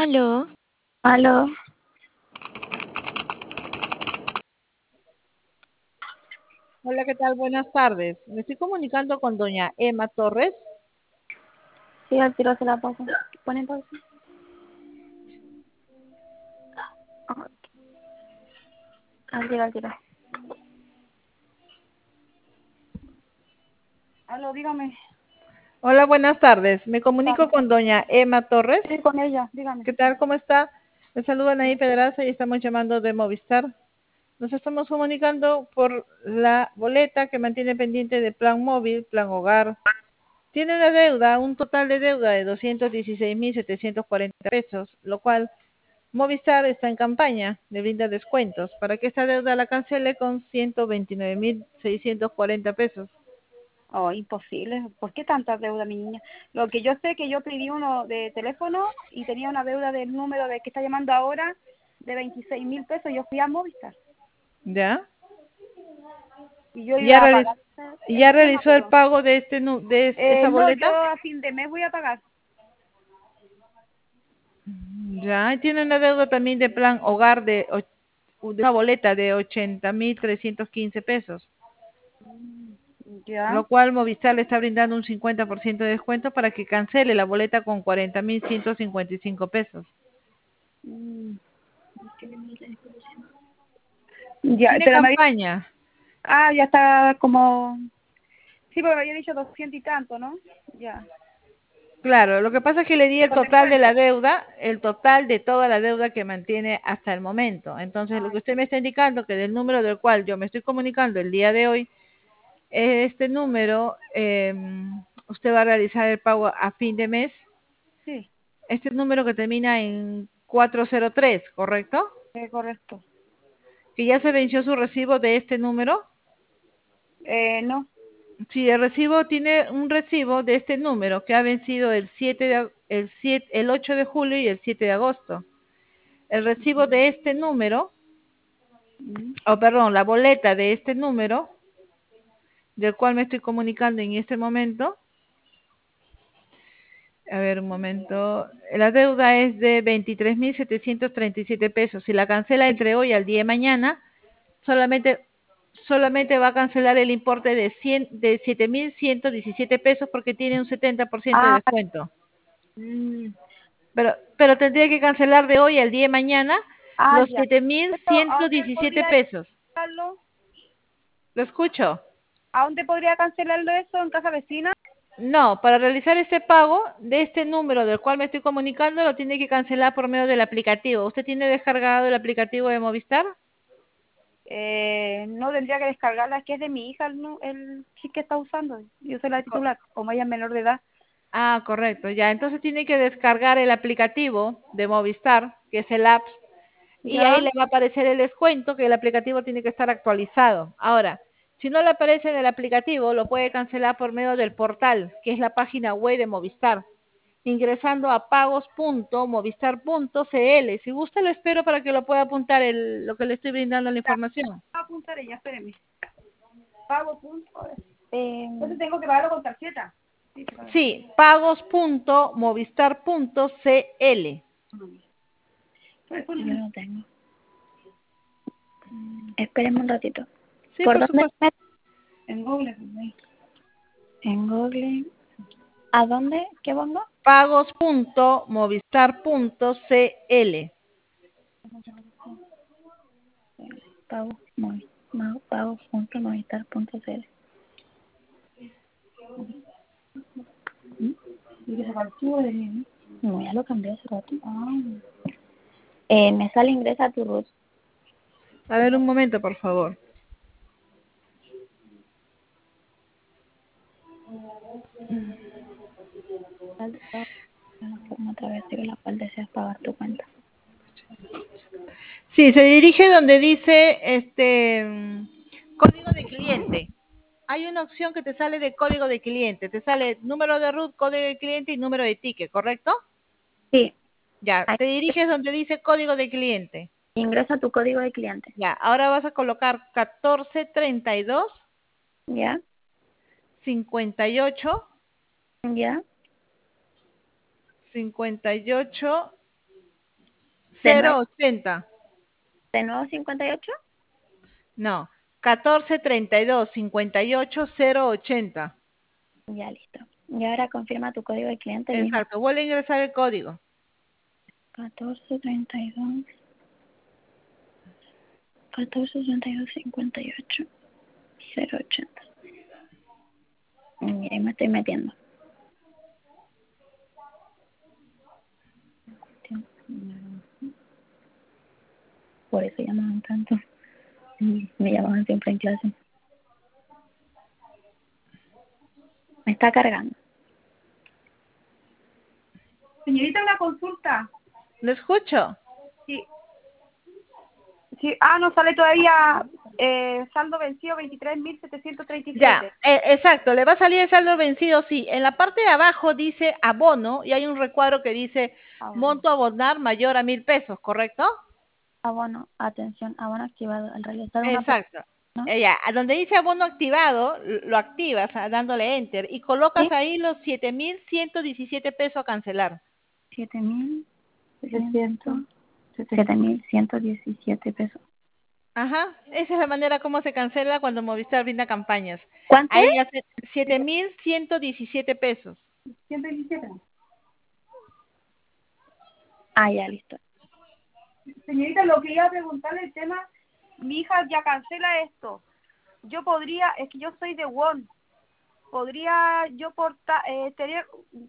Aló, Aló, Hola, ¿qué tal? Buenas tardes. Me estoy comunicando con doña Emma Torres. sí, al tiro se la paso. Pone pausa. Ah, al tiro. Aló, dígame. Hola, buenas tardes. Me comunico Tarde. con doña Emma Torres. Sí, con ella, dígame. ¿Qué tal? ¿Cómo está? Me saluda Anaí Pedraza y estamos llamando de Movistar. Nos estamos comunicando por la boleta que mantiene pendiente de plan móvil, plan hogar. Tiene una deuda, un total de deuda de 216.740 pesos, lo cual Movistar está en campaña, le brinda descuentos para que esta deuda la cancele con 129.640 pesos. Oh, imposible. ¿Por qué tanta deuda, mi niña? Lo que yo sé que yo pedí uno de teléfono y tenía una deuda del número de que está llamando ahora de 26.000 pesos. Yo fui a Movistar ¿Ya? y yo ¿Ya, iba a pagar ya ese tema, realizó el pero pago de esa no, yo boleta? a fin de mes voy a pagar. Ya, y tiene una deuda también de plan hogar de una boleta de 80.315 pesos, Ya. lo cual Movistar le está brindando un 50% de descuento para que cancele la boleta con 40.155 pesos. Mm, Ya, Tiene pero campaña. ya está como. Sí, porque me había dicho 200 y tanto, ¿no? Ya. Claro, lo que pasa es que le di el Con total de la descuento. deuda, el total de toda la deuda que mantiene hasta el momento. Entonces, lo Ah, que usted me está indicando, que del número del cual yo me estoy comunicando el día de hoy, este número, usted va a realizar el pago a fin de mes. sí, Este número que termina en 403, ¿correcto? correcto. Que ya se venció su recibo de este número. No. Si el recibo tiene un recibo de este número que ha vencido el 8 de julio y el 7 de agosto. El recibo de este número, Mm, perdón, la boleta de este número, del cual me estoy comunicando en este momento. A ver, un momento. La deuda es de 23.737 pesos. Si la cancela entre hoy al día de mañana, solamente, solamente va a cancelar el importe de 7.117 pesos porque tiene un 70% de Ah, descuento. mm, Pero tendría que cancelar de hoy al día de mañana los ya. siete mil Esto, ¿a ciento dónde diecisiete podría pesos. cancelarlo? ¿Lo escucho? ¿A dónde podría cancelarlo eso? ¿En casa vecina? No, para realizar este pago de este número del cual me estoy comunicando, lo tiene que cancelar por medio del aplicativo. ¿Usted tiene descargado el aplicativo de Movistar? No tendría que descargarla, es que es de mi hija el chip que está usando. Yo soy la Co- titular, como ella es menor de edad. Ah, correcto, ya. Entonces tiene que descargar el aplicativo de Movistar, que es el app, y ahí Ya. le va a aparecer el descuento, que el aplicativo tiene que estar actualizado. Ahora, si no le aparece en el aplicativo, lo puede cancelar por medio del portal, que es la página web de Movistar, ingresando a pagos.movistar.cl. Si gusta, lo espero para que lo pueda apuntar lo que le estoy brindando la Ya, información. voy a apuntar ella, espéreme. Pago punto. Entonces tengo que pagarlo con tarjeta. Sí, se paga. Sí, pagos.movistar.cl. Yo no tengo. Espéreme un ratito. Sí, ¿Por por dónde? supuesto. En Google. En Google. ¿A dónde? ¿Qué pongo? Pagos.movistar.cl. Pago, pago.movistar.cl. ¿Y que se archivo de mí? No, ya lo cambié hace rato. Me sale ingresa tu root. A ver, un momento, por favor. Una forma a través de la cual deseas pagar tu cuenta. Sí, se dirige donde dice código de cliente. Hay una opción que te sale de código de cliente. Te sale número de root, código de cliente y número de ticket, ¿correcto? Sí, Ya, ahí te diriges donde dice código de cliente. ingresa tu código de cliente. Ya, ahora vas a colocar 1432 ¿Ya? 58 ¿Ya? 58 ¿De nuevo, 080. de nuevo 58? No, 1432 58 080. Ya, listo. Y ahora confirma tu código de cliente, el mismo. Exacto, vuelve a ingresar el código. 1432. 1432 58 080. Mira, ahí me estoy metiendo. Por eso llamaban tanto. Me llamaban siempre en clase. Me está cargando. Señorita, una consulta. ¿Lo escucho? Sí. Sí. No sale todavía saldo vencido Ya, 23.737. exacto, le va a salir el saldo vencido, sí. En la parte de abajo dice abono y hay un recuadro que dice monto a abonar mayor a 1.000 pesos, ¿correcto? Abono, atención, abono activado. Al realizar una Exacto. ¿no? Ya, a donde dice abono activado, lo activas dándole enter y colocas ¿Sí? ahí los 7.117 pesos a cancelar. 7.117 pesos. Ajá, esa es la manera como se cancela cuando Movistar brinda campañas. ¿Cuánto Ahí es? ya 7.117 pesos. 117. Ya, listo. Señorita, lo que iba a preguntarle el tema, mi hija ya cancela esto. Yo podría, es que yo soy de WON, podría yo tener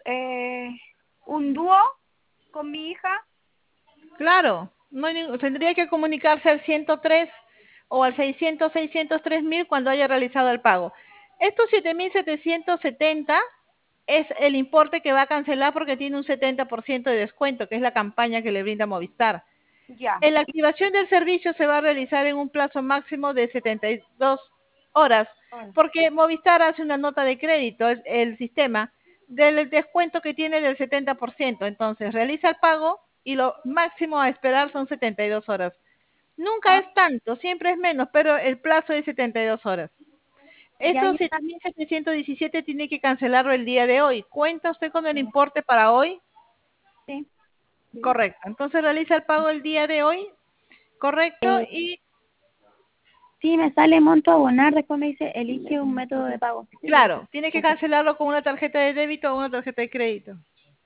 un dúo con mi hija. Claro, no hay tendría que comunicarse al 103 o al 600 603.000 cuando haya realizado el pago. Estos 7.770 es el importe que va a cancelar porque tiene un 70% de descuento, que es la campaña que le brinda Movistar. Ya. La activación del servicio se va a realizar en un plazo máximo de 72 horas, porque Movistar hace una nota de crédito, el sistema, del descuento que tiene del 70%. Entonces, realiza el pago y lo máximo a esperar son 72 horas. Nunca es tanto, siempre es menos, pero el plazo es 72 horas. Ya, Estos ya. 7.717 tiene que cancelarlo el día de hoy. ¿Cuenta usted con el importe para hoy? Sí. Correcto. Entonces realiza el pago el día de hoy, correcto, y Sí, me sale monto a abonar, después me dice elige un método de pago. claro, tiene que cancelarlo con una tarjeta de débito o una tarjeta de crédito.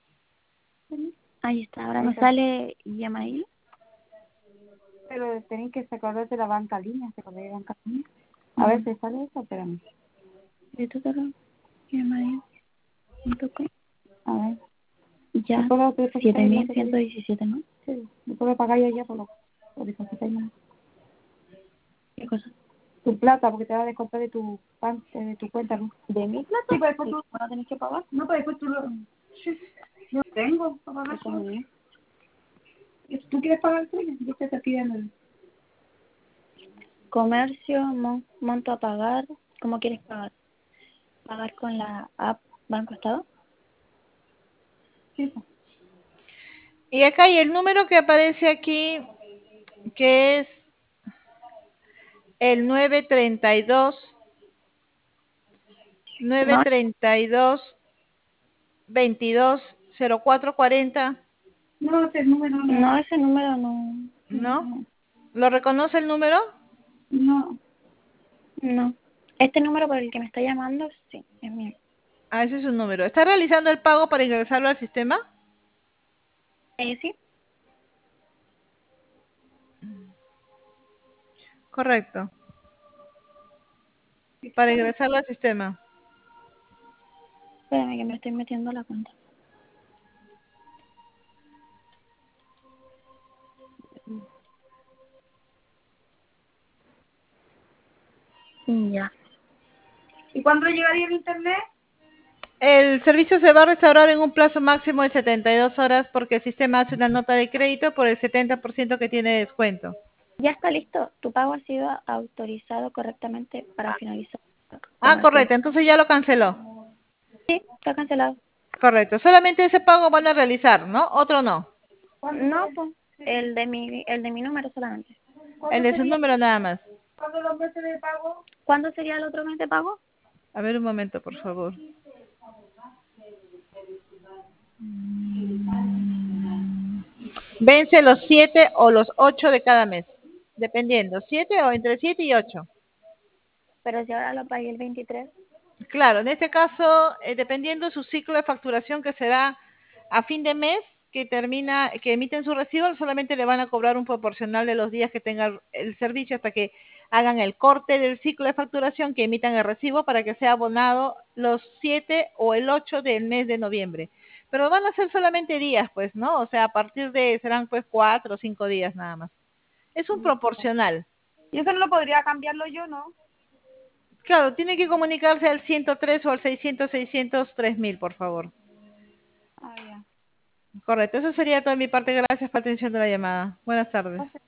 Ahí está, ahora me sale Yamail. Pero tenéis que sacar de la banca línea, se de banca línea. A ver si sale eso, espérame. Esto te lo Yamail.com. A ver. Ya, 7.117, ¿no? Sí, después de pagar yo ya por depositar más. ¿Qué cosa? Tu plata, porque te va a descontar de de tu cuenta, ¿no? ¿De mi plata? Sí, pues después tú no tenés que pagar. No, pues después tú lo... Sí, yo tengo para pagar. ¿Tú quieres pagar el tuyo? Yo te piden el... Comercio, monto a pagar. ¿Cómo quieres pagar? ¿Pagar con la app Banco Estado? Sí. Y acá hay el número que aparece aquí, que es el 932 No, 932 22 0440, no, ese número no. No, ese número no. ¿no? ¿Lo reconoce el número? No. No. Este número por el que me está llamando, sí, es mío. Ah, ese es su número. ¿Está realizando el pago para ingresarlo al sistema? Sí. Correcto. Para ingresarlo al sistema. Espérame que me estoy metiendo a la cuenta. Ya. ¿Y cuándo llegaría el internet? El servicio se va a restaurar en un plazo máximo de 72 horas porque el sistema hace una nota de crédito por el 70% que tiene de descuento. Ya está listo. Tu pago ha sido autorizado correctamente para finalizar. Ah, correcto. Entonces ya lo canceló. Sí, está cancelado. Correcto. Solamente ese pago van a realizar, ¿no? Otro no. No, pues, el de mi número solamente. El de su número nada más. ¿Cuándo los meses de pago? ¿Cuándo sería el otro mes de pago? A ver un momento, por favor. Vence los 7 o los 8 de cada mes, dependiendo, 7 o entre 7 y 8. Pero si ahora lo pagué el 23. Claro, en este caso, dependiendo su ciclo de facturación que se da a fin de mes, que emiten su recibo, solamente le van a cobrar un proporcional de los días que tenga el servicio hasta que hagan el corte del ciclo de facturación, que emitan el recibo para que sea abonado los 7 o el 8 del mes de noviembre. Pero van a ser solamente días, pues, ¿no? O sea, a partir de, serán pues 4 o 5 días nada más. Es un proporcional. Y eso no lo podría cambiarlo yo, ¿no? Claro, tiene que comunicarse al 103 o al 600-600-3000, por favor. Ah, ya. Correcto, eso sería todo de mi parte. Gracias por la atención de la llamada. Buenas tardes.